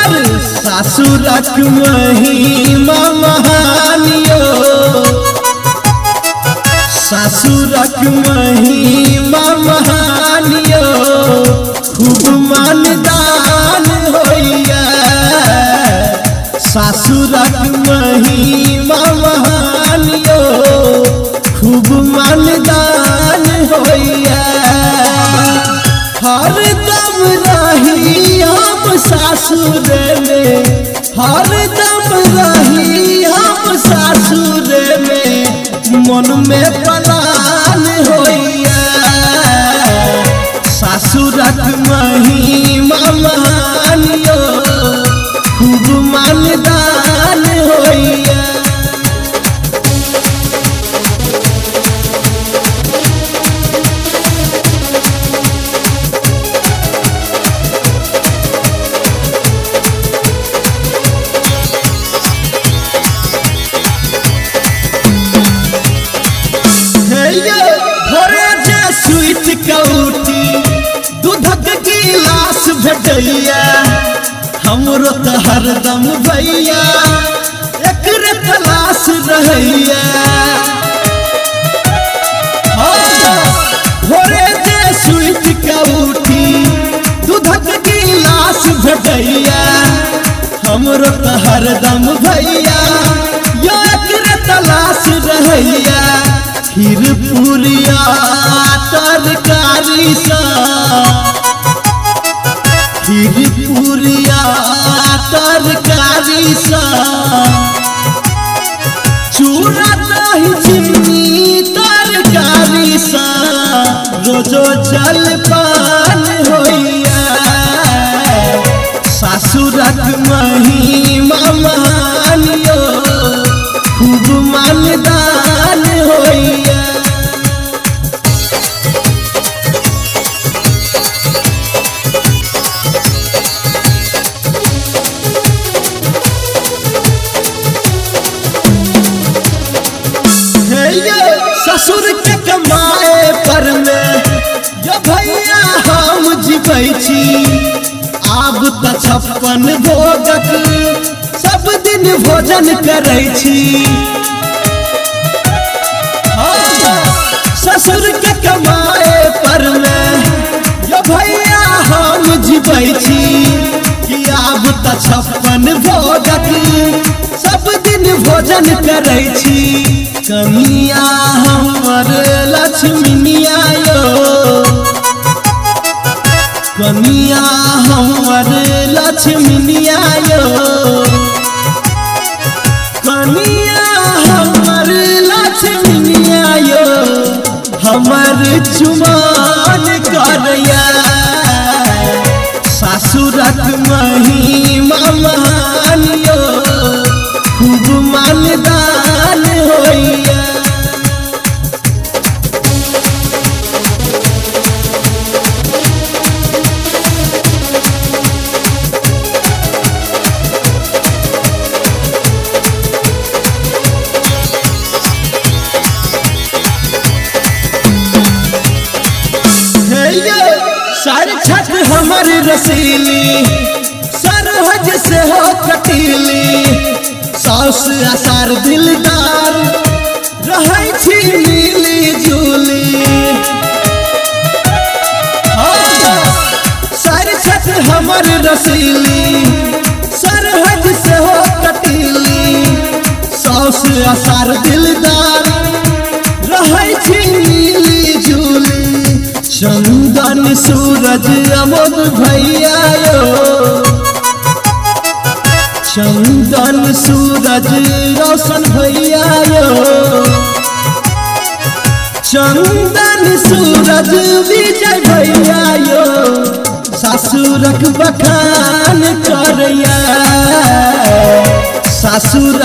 हमर सासुरक महिमा महानियो सासुरक महिमा महानियो खूब मानदान होइया सासुरक महिमा महानियो खूब मानदान होइया हर दम रही हम सासुर में हर दम रही हम सासुर में मन में पलान होइया सासुरक महिमा महानियो खूब मानदान होइया भोरे जे सुइत कौटी दूधक गिलास भेटैया हमरो त हरदम भैया एकरे तलाश रहैया भोरे जे सुइत कौटी दूधक गिलास भेटैया हमरो त हरदम भैया यो एकरे तलाश रहैया खीर पूरिया तरकारी सा खीर पूरिया तरकारी सा चूड़ा दही चीनी तरकारी सा रोजो जलपान होइया सासुरक महिमा महानियो खूब मानदान होइया ससुर के कमाए पर में यो भैया हम जीवै छी आब त 56 भोगक सब दिन भोजन करै छी ससुर के कमाए पर में यो भैया हम जीवै छी कि आब त 56 भोगक सब दिन भोजन करै छी कनिया हमर लक्ष्मीनिया यो कनिया हमर लक्ष्मीनिया यो कनिया हमर लक्ष्मीनिया यो हमर चुमान करैया सासुरक महिमा महानियो खूब मानदान होइया सार छत हमर रसीली सरहज से हो कटीली सास आसार दिलदार रहै छी मिली जुली सार छत हमर रसीली सरहज से हो कटीली सास आसार दिलदार रहै छी मिली जुली चंदन सूरज अमोद भैया यो चंदन सूरज रोशन भैया यो चंदन सूरज विजय भैया यो सासुरक बखान करैया सासुर